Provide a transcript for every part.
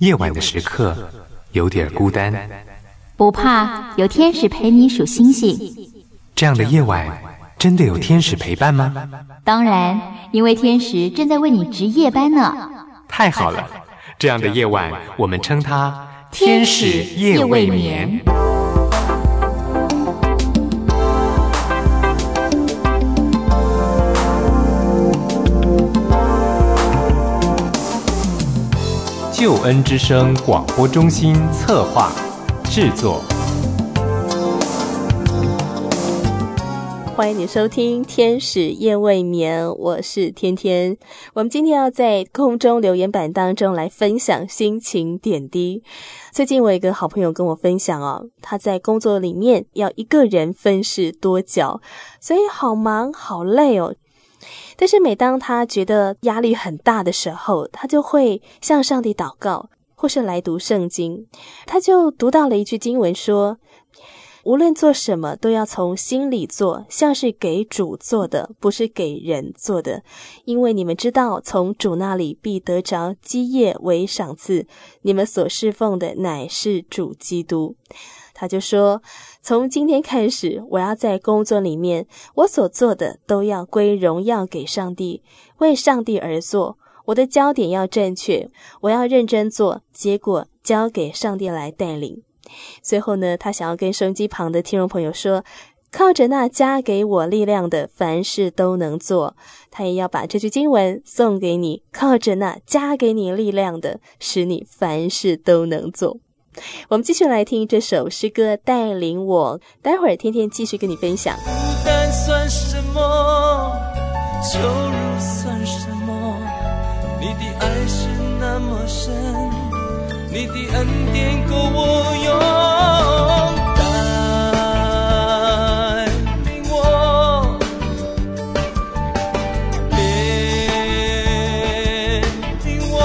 夜晚的时刻有点孤单， 不怕，有天使陪你数星星。 这样的夜晚真的有天使陪伴吗？ 当然，因为天使正在为你值夜班呢。 太好了，这样的夜晚我们称它天使夜未眠。救恩之声广播中心策划制作。 欢迎你收听天使夜未眠，我是天天。我们今天要在空中留言板当中来分享心情点滴。最近我有一个好朋友跟我分享他在工作里面要一个人分饰多角，所以好忙好累但是每当他觉得压力很大的时候，他就会向上帝祷告，或是来读圣经。他就读到了一句经文说，无论做什么都要从心里做，像是给主做的，不是给人做的，因为你们知道从主那里必得着基业为赏赐，你们所侍奉的乃是主基督。他就说，从今天开始，我要在工作里面，我所做的都要归荣耀给上帝，为上帝而做，我的焦点要正确，我要认真做，结果交给上帝来带领。最后呢，他想要跟收音机旁的听众朋友说，靠着那加给我力量的，凡事都能做。他也要把这句经文送给你，靠着那加给你力量的，使你凡事都能做。我们继续来听这首诗歌带领我，待会儿天天继续跟你分享。 孤单算什么，羞辱算什么，你的爱是那么深，你的恩典够我用，带领我，怜悯我，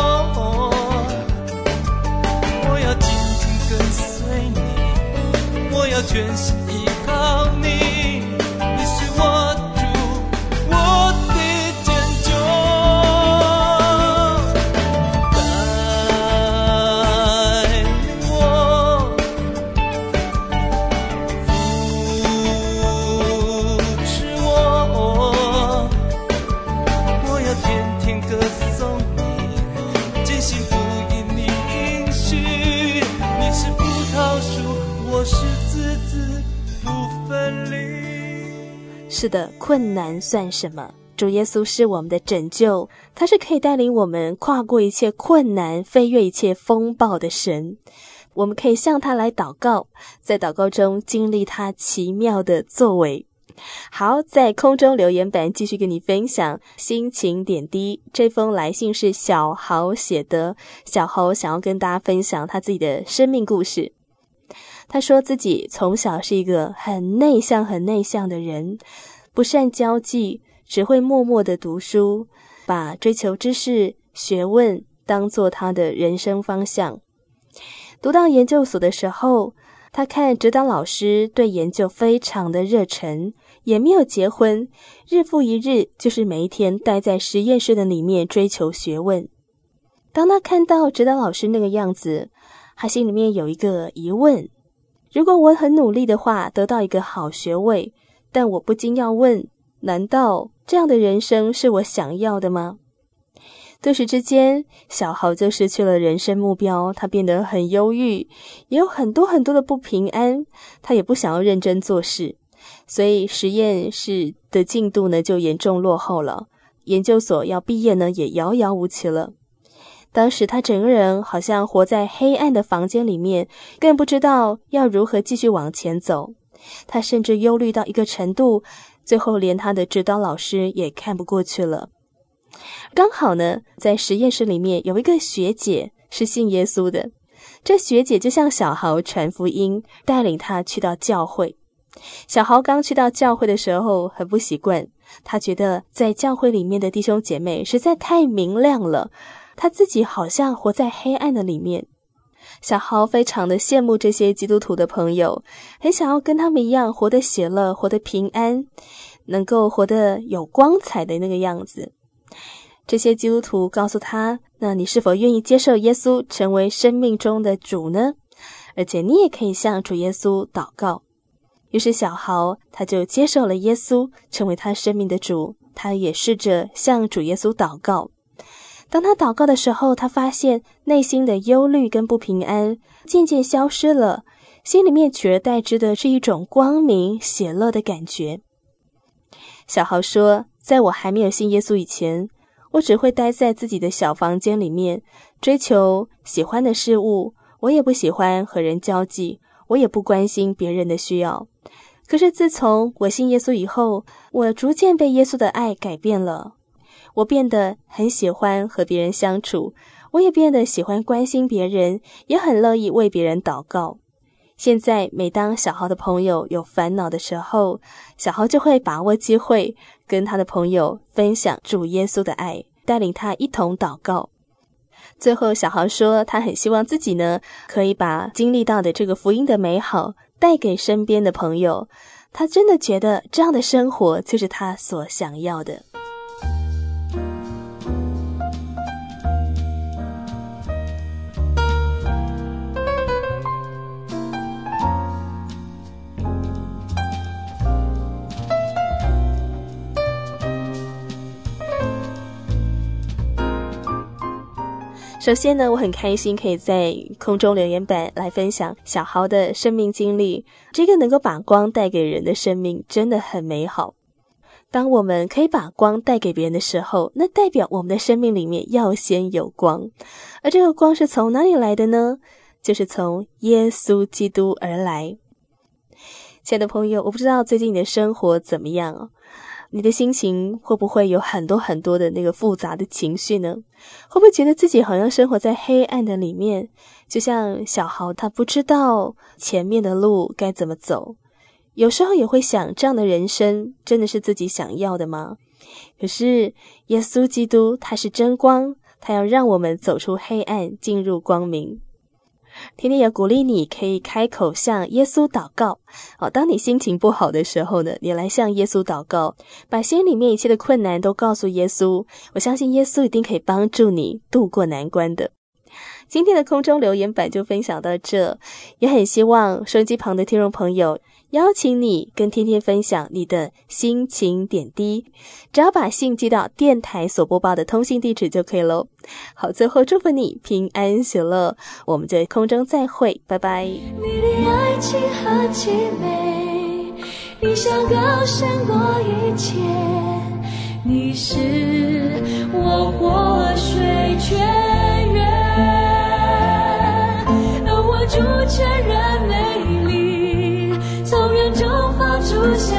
我要紧紧跟随你，我要全心依靠你，你是我主，我的拯救。 是的，困难算什么？主耶稣是我们的拯救，他是可以带领我们跨过一切困难，飞越一切风暴的神。我们可以向他来祷告，在祷告中经历他奇妙的作为。好，在空中留言板继续跟你分享心情点滴。这封来信是小豪写的，小豪想要跟大家分享他自己的生命故事。他说自己从小是一个很内向的人，不善交际，只会默默地读书，把追求知识、学问当作他的人生方向。读到研究所的时候，他看指导老师对研究非常的热忱，也没有结婚，日复一日，就是每一天待在实验室的里面追求学问。当他看到指导老师那个样子，他心里面有一个疑问，如果我很努力的话，得到一个好学位，但我不禁要问，难道这样的人生是我想要的吗？顿时之间，小豪就失去了人生目标，他变得很忧郁，也有很多的不平安，他也不想要认真做事，所以实验室的进度呢就严重落后了，研究所要毕业呢也遥遥无期了。当时他整个人好像活在黑暗的房间里面，更不知道要如何继续往前走。他甚至忧虑到一个程度，最后连他的指导老师也看不过去了。刚好呢，在实验室里面有一个学姐是信耶稣的，这学姐就向小豪传福音，带领他去到教会。小豪刚去到教会的时候很不习惯，他觉得在教会里面的弟兄姐妹实在太明亮了，他自己好像活在黑暗的里面。小豪非常的羡慕这些基督徒的朋友，很想要跟他们一样活得喜乐，活得平安，能够活得有光彩的那个样子。 这些基督徒告诉他，那你是否愿意接受耶稣成为生命中的主呢？而且你也可以向主耶稣祷告。于是小豪他就接受了耶稣成为他生命的主，他也试着向主耶稣祷告。当他祷告的时候，他发现内心的忧虑跟不平安渐渐消失了，心里面取而代之的是一种光明喜乐的感觉。小豪说，在我还没有信耶稣以前，我只会待在自己的小房间里面，追求喜欢的事物，我也不喜欢和人交际，我也不关心别人的需要。可是自从我信耶稣以后，我逐渐被耶稣的爱改变了，我变得很喜欢和别人相处，我也变得喜欢关心别人，也很乐意为别人祷告。现在每当小豪的朋友有烦恼的时候，小豪就会把握机会跟他的朋友分享主耶稣的爱，带领他一同祷告。最后小豪说，他很希望自己呢可以把经历到的这个福音的美好带给身边的朋友，他真的觉得这样的生活就是他所想要的。首先呢，我很开心可以在空中留言板来分享小豪的生命经历，这个能够把光带给人的生命真的很美好。当我们可以把光带给别人的时候，那代表我们的生命里面要先有光，而这个光是从哪里来的呢？就是从耶稣基督而来。亲爱的朋友，我不知道最近你的生活怎么样哦，你的心情会不会有很多很多的那个复杂的情绪呢？会不会觉得自己好像生活在黑暗的里面？就像小豪他不知道前面的路该怎么走，有时候也会想，这样的人生真的是自己想要的吗？可是耶稣基督他是真光，他要让我们走出黑暗，进入光明。天天也鼓励你可以开口向耶稣祷告。当你心情不好的时候呢，你来向耶稣祷告，把心里面一切的困难都告诉耶稣，我相信耶稣一定可以帮助你度过难关的。今天的空中留言板就分享到这，也很希望收音机旁的听众朋友邀请你跟天天分享你的心情点滴，只要把信寄到电台所播报的通信地址就可以咯。好，最后祝福你平安喜乐，我们在空中再会，拜拜。 你的爱情何其美，你想高胜过一切，你是我活水泉源，而我主全然美丽，从远中发出香